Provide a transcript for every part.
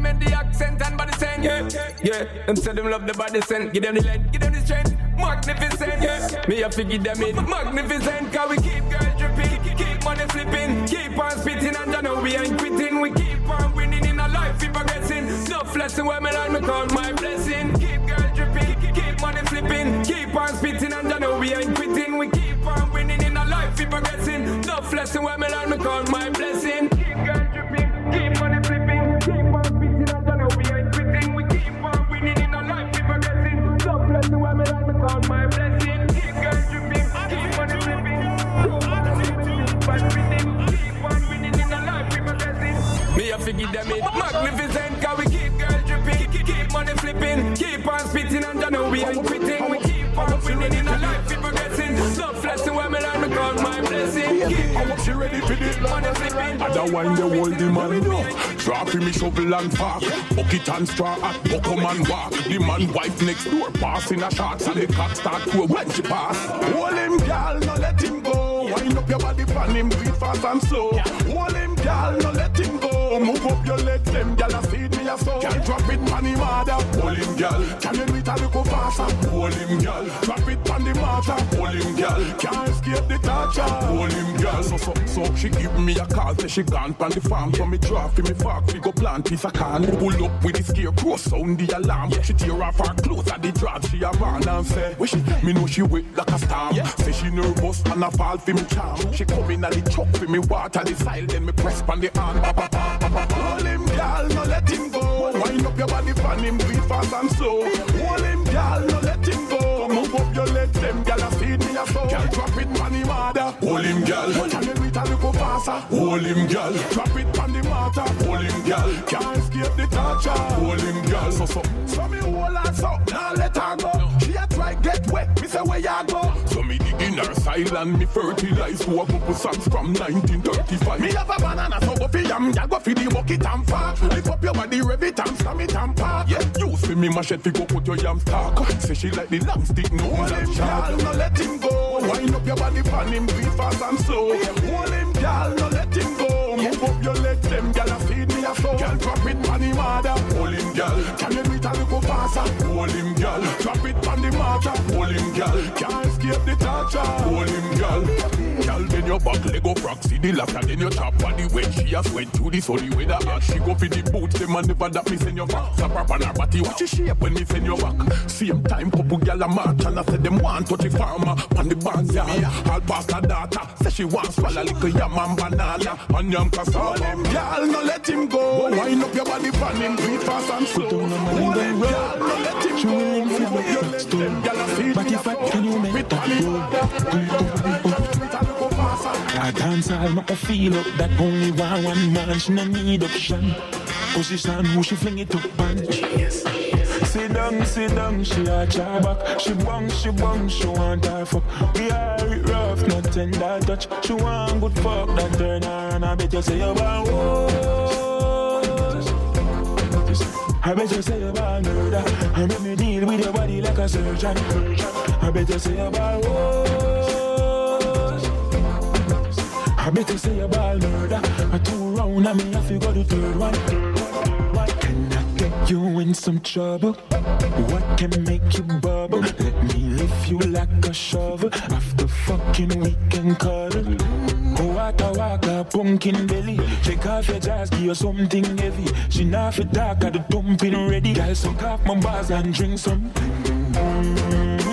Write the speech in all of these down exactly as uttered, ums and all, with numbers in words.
compliment the accent and body scent. Yeah, yeah. Them say them love the body scent. Give them the length, give them the strength. Magnificent, yeah. Me have to give them it. Magnificent, cause we keep girls dripping, keep money flipping, keep on spitting, and you know we ain't quitting. We keep on winning in our life, we progressing. No flexing where me like me count my blessing. Keep girls dripping, keep money flipping, keep on spitting, and you know we ain't quitting. We keep on winning in our life, we progressing. No flexing where me like me count my blessing. Keep girls dripping, keep money flipping, keep on spitting, and you know we ain't quitting. We keep on winning in our life, we progressing. No flexing where me like me count my blessing. Keep girls dripping, keep money flipping, keep on spitting, keep on winning in our life, we progressing. Me have to give them it. Magnificent, cause we keep girls dripping, keep money flipping, keep on spitting, and you know we ain't quitting. We keep on winning in our life, we progressing. No flexing where me like me count my blessing. I want you ready for this money flipping. I don't wind the whole the man no. Drop me shovel and park, bucket and straw at Buckham and walk. The man wife next door passing a shots and the cock start to when she pass. Hold him girl, no let him go. Wind up your body pan him, breathe fast and slow. Hold him girl, no let him go. Move up your legs, them girl a feed me a soul. Girl drop it pan him harder. Hold him girl, can you do it a little faster? Hold him girl, drop it pan the martyr. Hold him girl, can't escape the torture. Hold him girl, so so so she give me a call, say she gone pan the farm. So me draw for me fork, she go plant piece of can. Pull up with the scarecrow, sound the alarm. She tear off her clothes at the drop, she a run and say, wish me know she wet like a storm. Say she nervous and a fall for me charm. She come in at the chuck for me water the soil, then me press pan the hand. Hold him girl, no let him go. Wind up your body pan him, breathe fast and slow. Hold him girl, no let him go. Move up your legs, them girl a feed me a soul. Girl drop it pan him harder. Hold him girl, can you do it a little faster? Hold him girl, drop it pan the martyr. Hold him girl, can't escape the torture. Hold him girl, so so so me hold her so, now let her go. She a try get wet, me say where ya go. So me dig in her side and me fertilize to a couple songs from nineteen thirty-five. Me have a banana so go fi yam, ya go fi the bucket and fat. Lift up your body, rev it and slam it and park. Yeah, use fi me machete fi go put your yam stock. Say she like the long stick, no hold him girl, no let him go. Wind up your body, pan him, breathe fast and slow. Hold him girl, no let him go. Move up your legs, them girl a feed me a soul. Girl drop it pan him harder. Hold him girl, can you do it a little faster? Hold him girl, drop it pan the martyr. Hold him girl, can't escape the torture. Hold him girl, girl then your back leg go frack, see the laughter then your top body when she has went through the sunny weather. And she go for the boots, them and never that me send your back. Slap up on her body, watch your shape when me send your back. Same time couple girl a march and I said them want touch the farmer on the bank yard. All past her daughter, say she wants swallow little yam and banana and yam cassava. Girl, no let him go. Wind up your body, pan him, breathe fast and slow. Hold him, girl, no let him go. Move up your legs, them girl a feed me a soul. Can you make that roll? I dance all my feel up that only one one man she no need option. Position who she fling it up and sit down, sit down, she a char back. She bang, she bang, she want her fuck. We are it rough, not tender touch. She want good fuck, that turn her and I bet you say you want I bet you say you want murder. I make me deal with your body like a surgeon. I bet you say you want I bet you say you ball murder. I two round and me have to go to third one. Can I get you in some trouble? What can make you bubble? Let me lift you like a shovel. After fucking we can cuddle. Go waka waka, pumpkin belly. Take off your jaws, give you something heavy. She not fit dark, got the dumping ready. Girl, suck off my bars and drink some. Mm-hmm.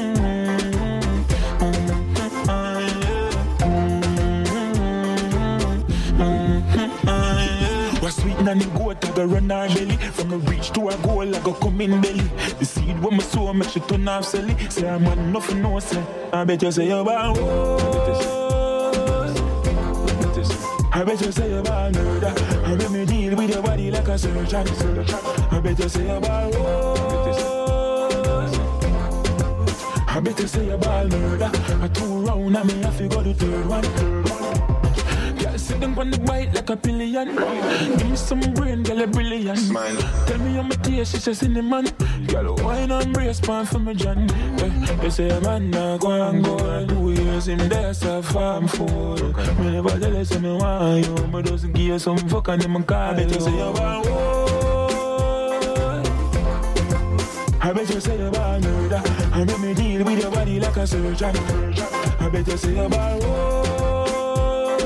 Was sweet and the goat, I go run our belly. From a reach to a goal, I go come in belly. The seed when my soul make she turn off silly. Say I'm man nothing no say. I bet you say you're bad. I bet you say you're bad murder. I bet me deal with your body like a surgeon. I bet you say you're bad. I bet you say you're bad murder. I two round and me have to go to third one. Sit down on the bite like a pillion. Give me some brain, girl, a brilliant. Smile. Tell me how my taste, she says cinnamon. Girl, wine and brace pan for me, John. Eh, they say a man now go and go and two years him there, so farm food. Me never tell you say me want you, but doesn't give you some fuck and them call. I bet you say you want I bet you say about murder. I make me deal with your body like a surgeon. I bet you say about war.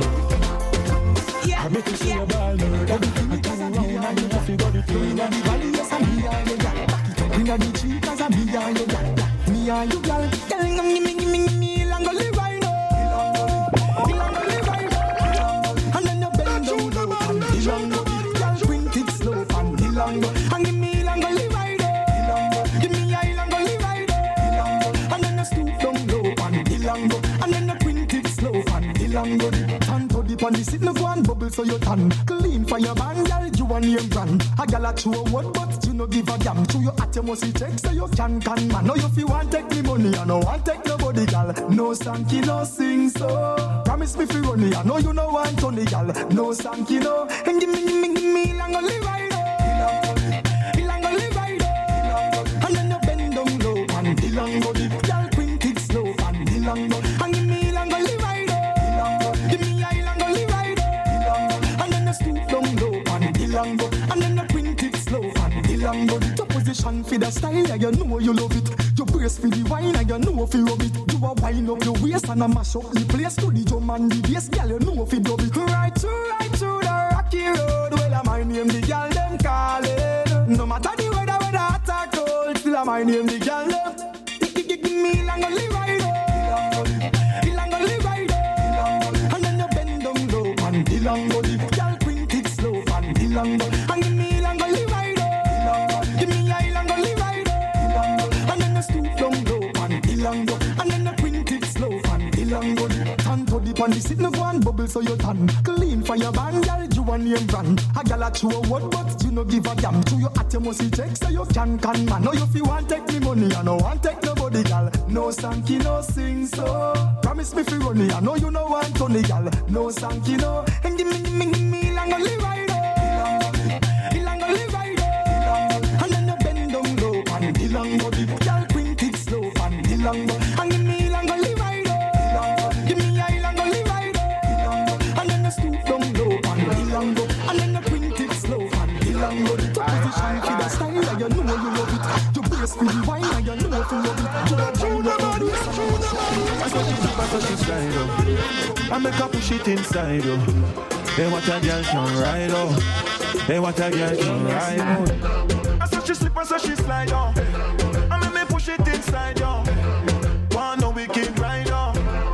I bet you say about murder. I turn around and you have to go to the valley. Yes, I'm me and you, girl. Back it up in the tree, cause I'm me and you, girl. Me and you, girl. Girl, me, me, me, me, me, long only right now. Long only right now. And then you bend down low and the long go. Girl, bring it slow and the long go. And give me long only right now. Give me a long only right now. And then you stoop down low and the long go. And then you bring it slow and the long go. And to the pan, sit no go and bubble so you tan. Clean for your band, girl, you want name brand. A girl a chew a word, but you no give a damn. Chew your at you must see check so you can can man. Now you feel want take me money, I no want take nobody, girl. No sanky, no sing so. Promise me fi run me, I know you no want Tony, girl. No sanky, no. And give me, give me, give me long only ride up. Long only ride up. And then you bend down low and the long go deep. Girl, quint it slow and the long go. And give me long only ride up. Give me a long only ride up. And then you stoop down low and the long go. And then you quint it slow and the long go. The position for the style, yeah, you know you love it. You brace for the wine and you know if you rub it. You a wind up your waist and a mash up the place to the drum and the bass, girl, you know if you dub it. Right through, right through the rocky road. Well, I my name the girl them calling. No matter the weather, whether hot or cold, still I my name the girl them. Give me long only ride up, long only ride up. And then you bend down low and the long go deep. Girl, quint it slow and the long go. And give me long only ride up, give me a long only ride up. And then you stoop down low and the long go. And then you quint it slow and the long go. Tan to the pan, the sit no go and bubble so you tan. Clean for your band, girl, you want name brand. A girl a chew a word, but you no give a damn. Chew your at you must see check so you can can man. Now you feel want take me money, I no want take nobody, girl. No sanky, no sing so. Promise me fi run me, I know you no want Tony, girl. No sanky, no. And give me, give me, give me long only ride up. Long only ride up. And then you bend down low and the long go deep. Girl, quint it slow and the long go. And give me long only ride up. Give me a long only ride up. And then you stoop down low and the long go. And then you quint it slow and the long go. The position for the style, and you know you love it. You brace for the wine, and you know if you love it. You don't know the body, I saw she slip, I saw she slide up. I make her push it inside, oh. Hey, what a girl can ride, oh. Hey, what a girl can ride, oh. I saw she slip, I saw she slide, oh. I make me push it inside, oh. One no wicked ride, oh.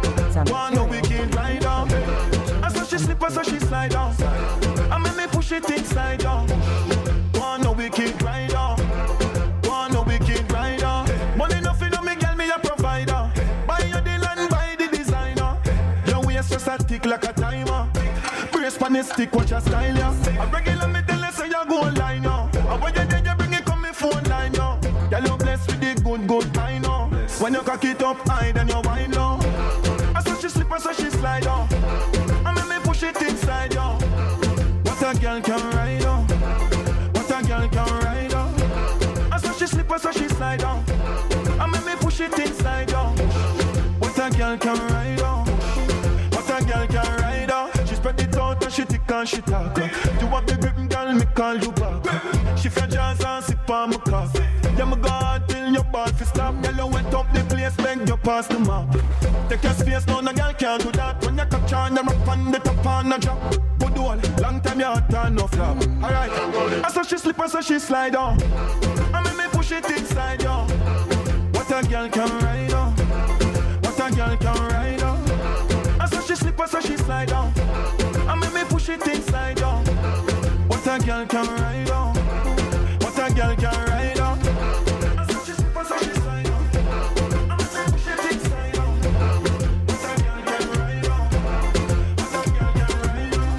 One no wicked ride, oh. I saw she slip, I saw she slide, oh. I make me push it inside, oh. One no wicked ride, oh. One no wicked ride, oh. Money nothing on me, girl, me a provider. Buy your deal and buy the designer. Your waist just a tick like a timer. Brace pan the stick, watch your style, yeah. A regular me tell you so you go online, yo. And when you dead, you bring it come me phone line, yo. Girl, you blessed with the good, good time, yo. When you cock it up high, then you wind, yo. I saw she slip, I saw she slide, yo. I make me push it inside, yo. What a girl can ride, yo. What a girl can ride, yo. I saw she slip, I saw she slide, yo. I make me push it inside, yo. What a girl can ride, yo. What a girl can ride, yo. She spread it out and she tick and she talk. You want the grip, girl, me call you back. She feel jazz and sip on my coffee. Yeah, my God, till your ball fi stop. Girl, you went up the place, beg you pass the map. Take your space, now the girl can't do that. When you catch on the rock on the top on the drop. Good all, long time you hot and no flop. Alright, I saw she slip, I saw she slide on. I make me push it inside, yo. What a girl can ride on. What a girl can ride on. I saw she slip, I saw she slide on. I make me push it inside, yo. What a girl can ride on. What a girl can ride on. I saw she slip, I saw she slide on. I make me push it inside, yo. What a girl can ride on. What a girl can ride on.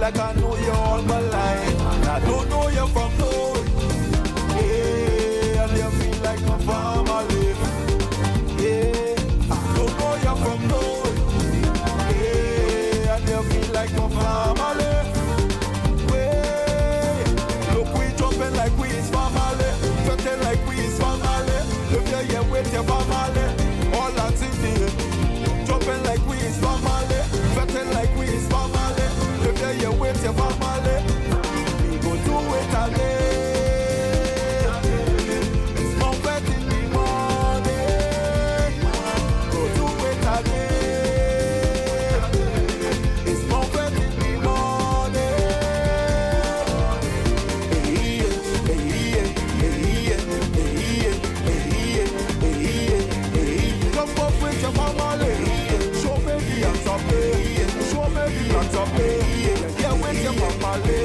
like I know you all my life. And I don't know you from nowhere. Yeah, and you feel like my family. Yeah, I don't know you from nowhere. Yeah, and you feel like my family. Yeah, look, we jumping like we is family. Fretting like we is family. Look here, yeah, with your family. All that's in the jumping like we is family. Fretting like we is family. Look here, yeah, with your family. We go do it again. It's more wet in the morning. Go do it again. It's more wet in the morning. Hey, hey, hey, hey, hey, hey, hey, hey. Jump up with your family. Show me the answer, play. Show me the answer, play. Yeah, with your family.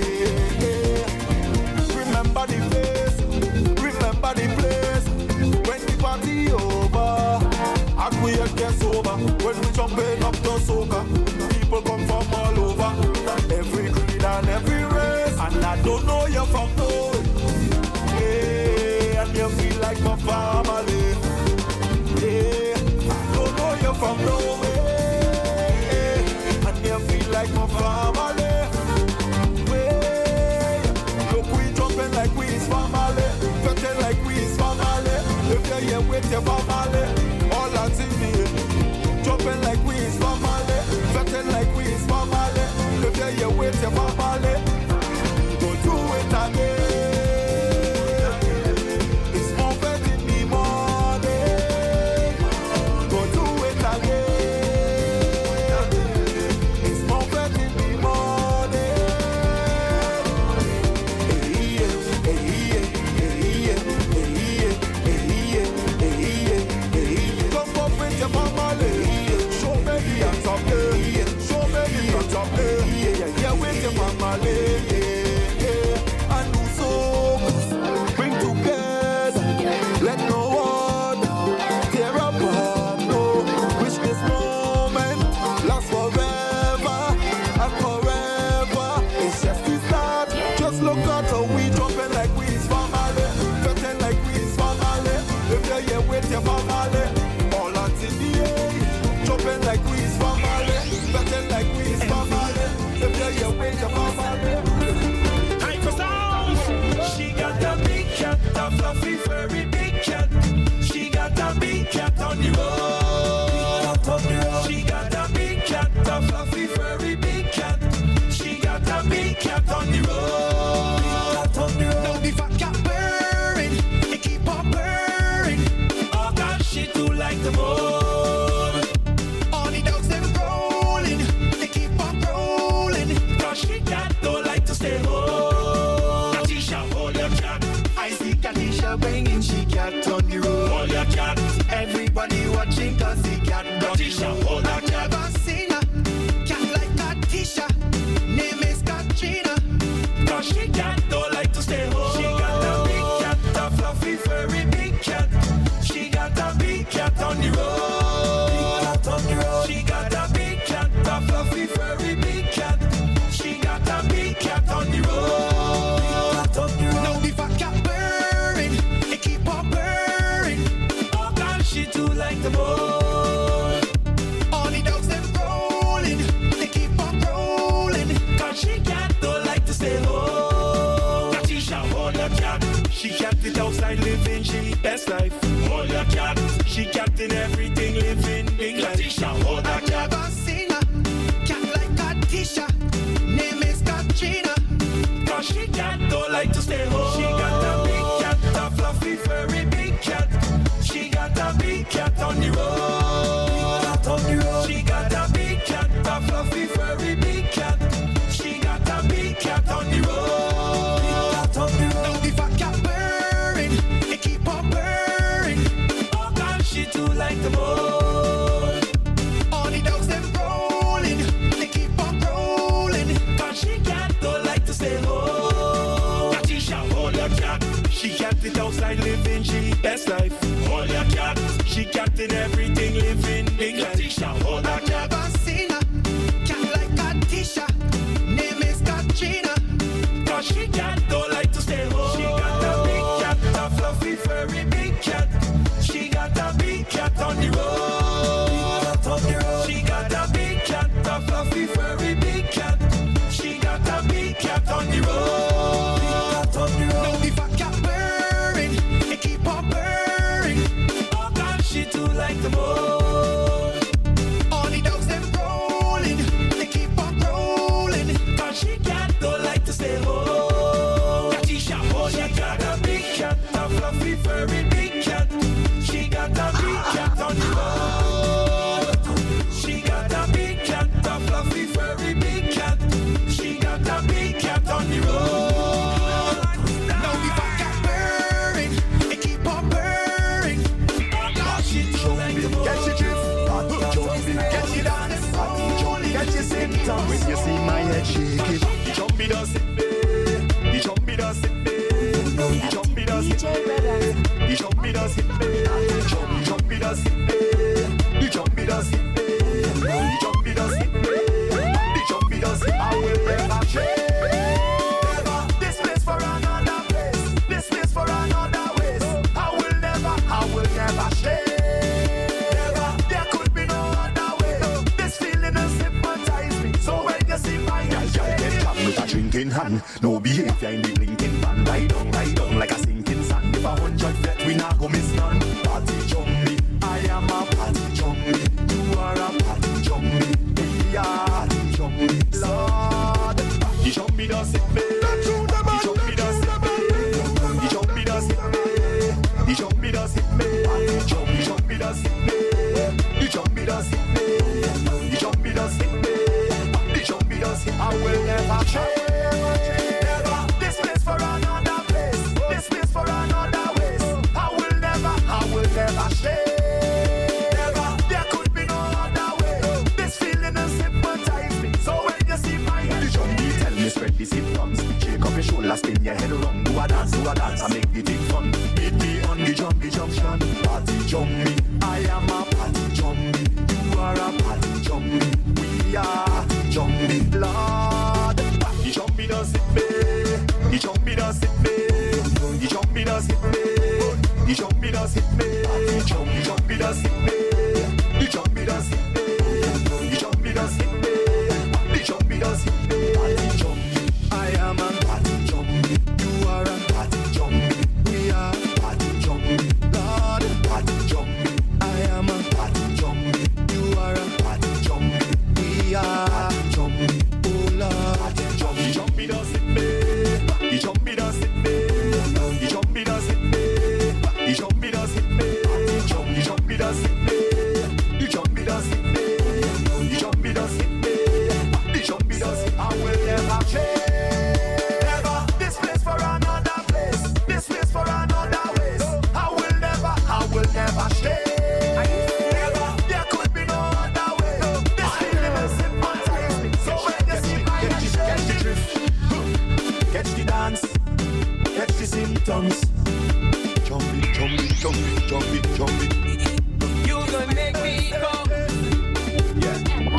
Remember the face, remember the place. When the party over, and we get sober. When we jumping up the soca, people come from all over. Every creed and every race, and I don't know you from nowhere. Yeah, and you feel like my family. Yeah, I don't know you from nowhere. And you feel like my family. Look, we jumping like we is family. Fretting like we is family. If you're here with your family. All that's in me. Jumping like we is family. Fretting like we is family. If you're here with your family. Go do it again. It's more wet in the morning. Go do it again. It's more wet in the morning. Jump up with your family. Show me the answer, play. Show me the answer, play. Yeah, with your family. And do so. Bring together. Let no one tear apart. No, wish this moment lasts forever and forever. It's just the start. Just look at how we jumping like we is family. Fretting like we is family. If you're here with your family. All that's in the air. Jumping like we is family. Fretting like we is family. If you're here with your family. She got a big cat, a fluffy furry big cat. She got a big cat on the road. She got a big cat, a fluffy furry big cat. She got a big cat on the road. Now the fat cat purring, it keep on purring. Oh God, she do like the moon. All the dogs them rolling, they keep on rolling. Cause she cat don't like to stay home. I see Katisha banging, she cat on the road. Hold your cat. Everybody watching cause the cat got Katisha, hold your cat. Never seen a cat like Katisha. Name is Katrina. Cause she cat don't like to stay home. She got a big cat, a fluffy furry big cat. She got a big cat on the road. Big cat on the road. She got a big cat, a fluffy furry big cat. She got a big cat on the road. Now the fat cat purring, it keep on purring. Oh God, she too like the moon. All the dogs them rolling, they keep on rolling. Cause she cat don't like to stay home. Katisha, hold your cat. She cat it outside living, she best life. Hold your cat. She cat in everything living big life. Katisha, hold your cat. Never seen a cat like Katisha. Name is Katrina. Cause she cat don't like to stay home. She got a big cat, a fluffy furry big cat. She got a big cat on the road. She got a big cat, a fluffy furry big cat. She got a big cat on the road. Now the fat cat purring, it keep on purring. Oh God, she too like the moon. All the dogs them rolling, they keep on rolling. Cause she cat don't like to stay home. Katisha, hold your cat. She cat it outside living, she best life. Hold your cat. She cat in everything living big life. Katisha, hold your cat. Never seen a cat like Katisha. Name on the road. She got a big cat, a fluffy furry big cat. She got a big cat on the road. Big cat on the road. Now the fat cat purring, it keep on purring. Oh God, she too like the mold. All the dogs them rolling, they keep on rolling. Cause she cat don't like to stay home. Katisha, oh she got a big cat, a fluffy furry big cat. She got a big cat on the road. She got a big cat, a fluffy furry big cat. She got a big cat on the road. Now the fat cat purring, it keep on purring. Oh, she too like the mold. Get your drift, get your dance, get your symptoms. When you see my head shake it, the jumpy does it, the jumpy does it, the jumpy does it, the jumpy does it, the jumpy does it, the jumpy does it, the jumpy does it, the jumpy does it. I will never change. Never this place for another place, this place for another ways. I will never, I will never change. There could be no other way. This feeling has hypnotized me. So when you see my girl, girl get come with a drink in hand. No behavior in the blinking van. Lie down, lie down like a sinking sand. If a hundred feet, we not go miss none. Party jumpy, I am a party jumpy. You are a party jumpy. We are party jumpy. Lord, the jumpy does it, me. The jumpy does it, me. The jumpy does it, me. The jumpy does it, me. The jumpy, jumpy does it, me. The jumpy does it, me. The jumpy does it, me. The jumpy does it. I will never change. Never this place for another place. This place for another ways. I will never, I will never stay. Never, there could be no other way. This feeling has hypnotized me. So when you see my head, the jumpy tell me spread the symptoms. Shake up your shoulders, spin your head around. Do a dance, do a dance, and make the thing fun. Meet me on the jumpy junction. Party jumpy, I am a party jumpy. You are a party jumpy. We are party jumpy. Lord, the jumpy does it, me. The jumpy does it, me. The jumpy does it, me. The jumpy does it, me. The jumpy, jumpy does it, me. The jumpy does it, me. The jumpy does it, me. The jumpy does it, me. Party jumpy, I am a party jumpy. You are a party jumpy. We are party jumpy. Lord, party jumpy. I am a party jumpy. You are a party jumpy. We are party jumpy. Oh Lord, party jumpy. Jumpy does it, me. The jumpy does it, me. The jumpy does it, me. The jumpy does it, me. The jumpy, jumpy does it, me. The jumpy does it, me. The jumpy does it, me. The jumpy does it. I will never change. Never this place for another place. This place for another ways. I will never, I will never stay. Never, there could be no other way. This feeling has hypnotized me. So when you see my head, catch the drift, catch the dance, catch the symptoms. Jumpy, jumpy, jumpy, jumpy, jumpy. You gonna make me come. Yeah.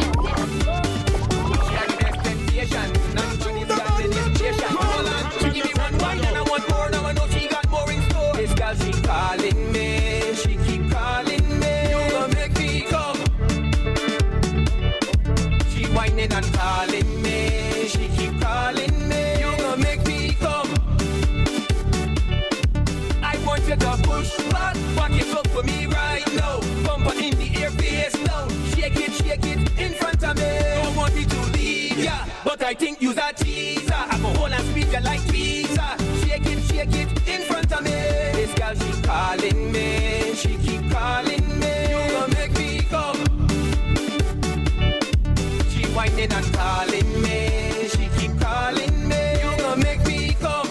She had the best temptation. Nobody's got the temptation. Hold on, she give me one wine and I want more. Now I know she got more in store. This girl, she calling me. She keep calling me. You gonna make me come. She whining and calling me. She keep calling me. You gonna make me come. I want you to push back, back it up for me right now. Bumper in the air, face now. Shake it, shake it in front of me. Don't want me to leave ya, but I think you's a teaser. I go hold and speak you like pizza. Shake it, shake it in front of me. This girl, she calling me. She keep calling me. You gonna make me come. She whining and calling me. She keep calling me. You gonna make me come.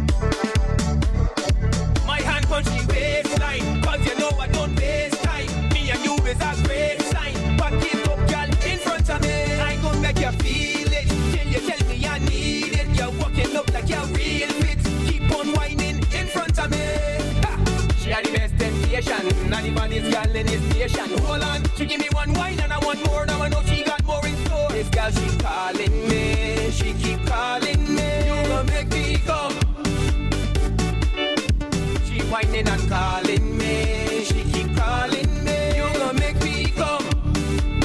Punch the waistline, cause you know I don't waste time. Me and you is a great sign. Back it up, girl, in front of me. I gon' make you feel it, till you tell me I need it. You're walking up like you're real fit. Keep on whining in front of me. Ha! She had the best temptation. Anybody's girl in his nation. Hold on, she give me one wine and I want more. Now I know she got more in store. This girl, she calling me. She keep calling me. You gon' make me come. Whining and calling me, she keep calling me. You gonna make me come.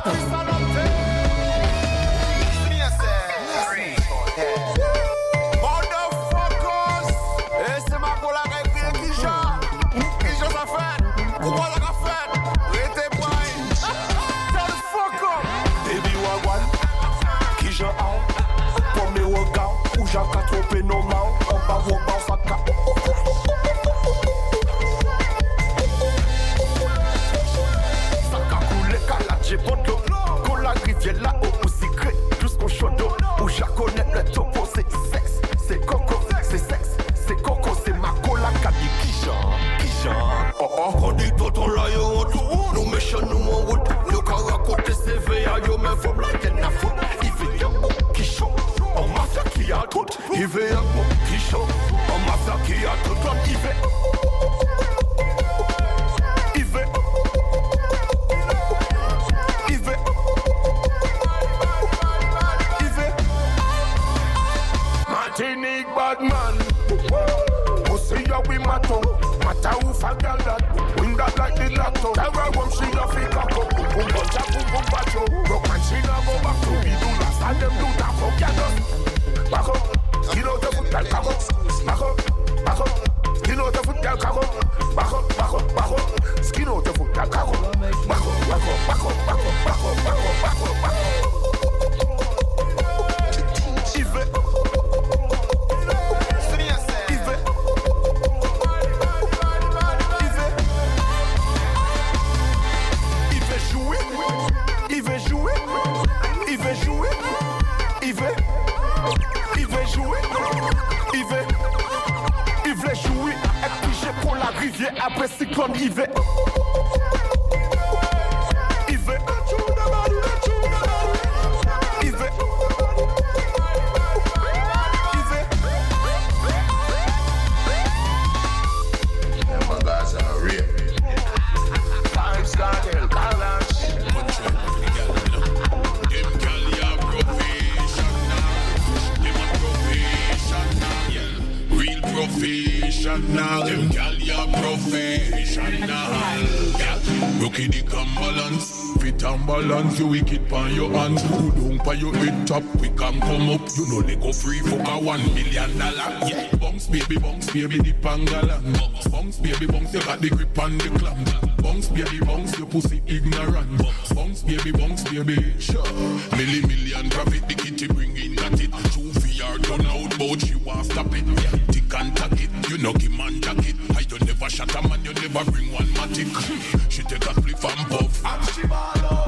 You wicked pan your hands, who don't pay your head top, we can come up. You know they go free for a one million dollar. Yeah, bunks baby, bunks baby, the pangalang. Bunks, bunks baby, bunks, you got the grip on the clam. Bunks baby, bunks, your pussy ignorant. Bunks, bunks baby, bunks baby, sure. Milli million profit, the kitty bring in that it. Two V R done out, but she want stop it. Yeah, tick and tack it, you know give man jacket. I don't never shut a man, you never bring one matic. She take a spliff and puff, and she ball out.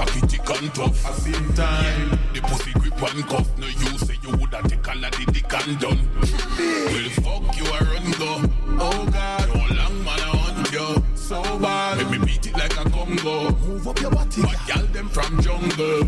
And tough. At the same time, yeah. The pussy grip and cuff. No, you say you woulda take all of the dick and done. Well, fuck you a run go. Oh God, no long man I hunt you so bad. Let me beat it like a Congo. Move up your body. But y'all them from jungle.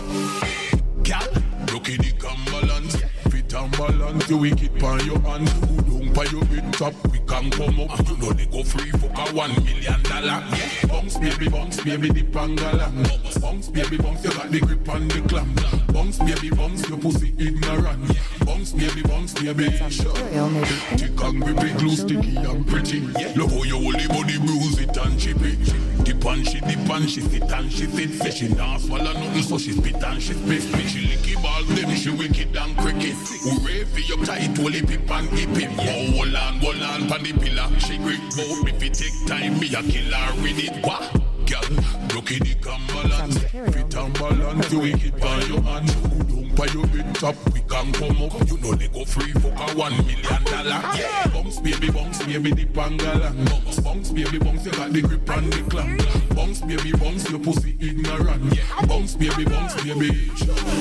Sure. Gal, look at the balance. Fit and balance. You wicked pan your hands. Who don't pay your head top? We can come up. You know they go free for a one million dollar. Yeah. Bunks baby, bunks baby, the pangalang. Bunks, bunks baby, bunks, you got the grip on the clam. Bunks baby, bunks, your pussy ignorant. Bunks baby, bunks baby, sure. Thick and gripy, glue sticky and pretty. Love how your holy body bruise it and chip it. Dip and she dip and she sit and she sit. Say she nah swallow nothing, so she spit and she spit. She licky balls, them she wicked and cricket. Hooray for your tight, holy pip and hip him. Oh, hold on, hold on, pan the pillar. She grip, go, if it take time, me a kill her with it. What? Girl, look at the cam balance. Fit and balance, you wicked by your hand. Who don't pay your head top, we can come up. You know they go free for a one million dollar. Yeah, bunks baby, bunks baby, the pangalang. Bunks, bunks baby, bunks, you got the grip and the clam. Bunks baby, bunks, your pussy ignorant. Yeah, bunks baby, bunks baby.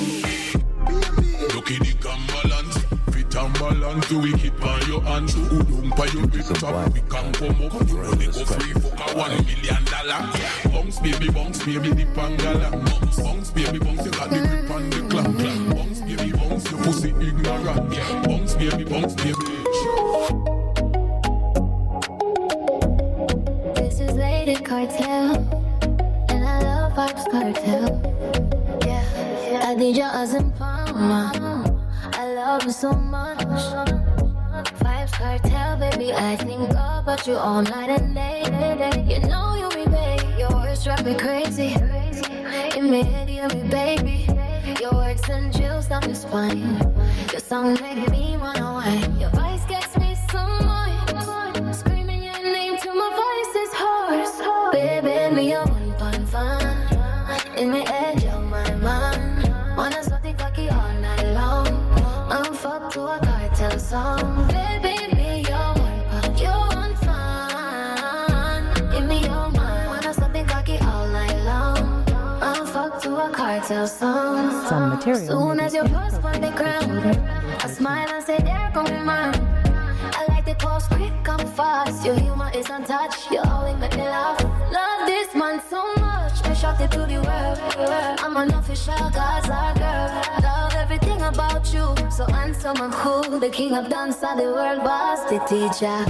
Look at the cam balance. Fit and balance, you wicked by your hands. Who don't pay your head top, we can come up. You know they go free for a one million dollar. Bunks baby, bunks baby, the pangalang. Bunks, bunks baby, bunks, you got the grip and the clam. Bunks baby, bunks, your pussy ignorant. Yeah, bunks baby, bunks baby. This is Lady Cartel, and I love Vibes Cartel. Yeah, I need your awesome palm. I love you so much. Vibes Cartel, baby, I think about you all night and day. You know you'll be paid. Your just drive me crazy. In my head, you're me baby. Your words and chills down my spine. Your song make me wanna whine. Your voice gets me so moist. Screaming your name till my voice is hoarse. Baby, me a one pan fan. In my head, you're my man. Wanna something cocky all night long. I'm fucked to a cartel song. Baby, me your one pan. You're one fan. Give me your man. Wanna something cocky all night long. I'm fucked to a cartel song. Some material. Soon as you cross on the ground, I smile and say, there come man. I like the pulse quick and fast. Your humor is untouched. You always make me laugh. Love this man so much. I shot it to the world. I'm an official Gaza girl. Love everything about you. So handsome and cool. The king of dance and the world boss. The teacher.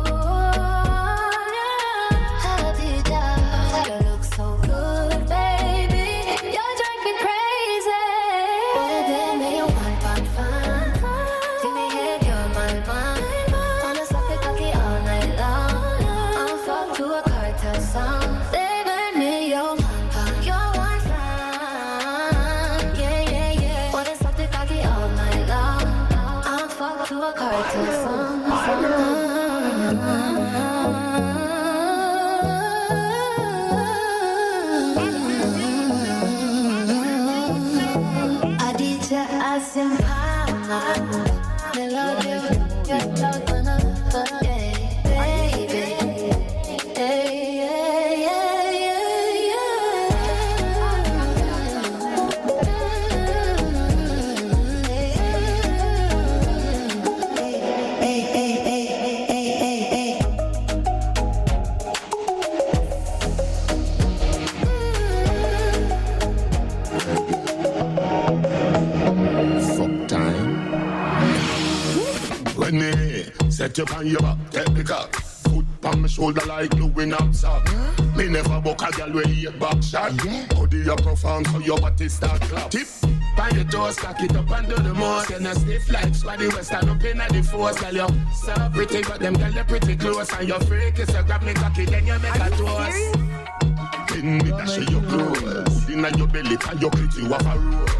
Set you on your back, take the cock. Foot on my shoulder like gluing up sock. Me never walk a girl with eight back shot. Body you profound so your body start clap. Tip, find your toes, cock it up and do the most. Then a stiff like squaddy western up in the force. Girl you so pretty but them girl you pretty close. And your freaky so grab me cocky then you make a toast. Pin me dash your clothes. Inna your belly and your clit you have a rose.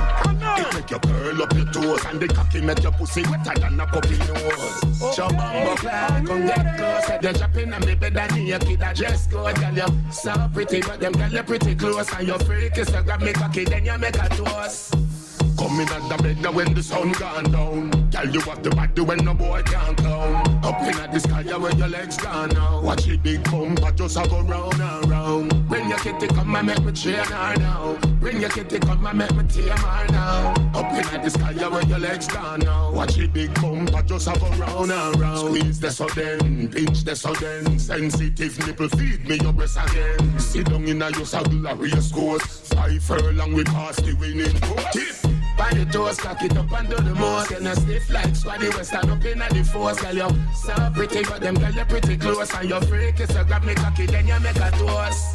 It make you curl up your toes and the cocky make your pussy wetter than a puppy nose. Shabamba fly, come get close. You're dropping on me bed and naked. I just go, girl, you so pretty, but them girl you pretty close. And your freaky so grab me cocky, then you make a toast. Come in at the bed now when the sun gone down. Girl, you have the body when no boy can't clown. Up in at the sky where your legs gone now. Watch the big bumper just a go round and round. Bring your kitty come and make me train her now. Bring your kitty come and make me tame her now. Up in at the sky where your legs gone now. Watch the big bumper just a go round and round. Squeeze the sudden, pinch the sudden. Sensitive nipple feed me your breast again. Sit down in a your so glorious course. Five furlong we pass the winning course. Find your toes, cock it up and do the most. You're not stiff like squaddy western up in the force. Girl, you so pretty, but them girl you pretty close. And you're freaky, so grab me cocky, then you make a toast.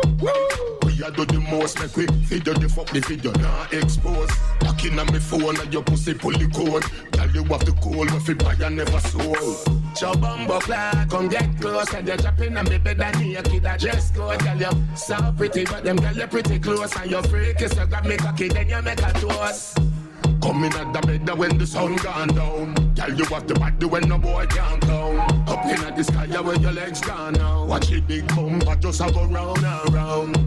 We a do the most, make we video the fuck the video not expose. Locking on me phone and your pussy pull the code. Girl, you have the cool, if you buy and never sold. Chobumbo clock, come get close. And you're dropping on me bed and naked, I just go. Girl, you so pretty, but them girl you pretty close. And you're freaky, so grab me cocky, then you make a toast. Come in at the bed when the sun gone down. Girl, you have the body when no boy can't clown. Up in at the sky where your legs gone now. Watch the big bumper just a go round and round.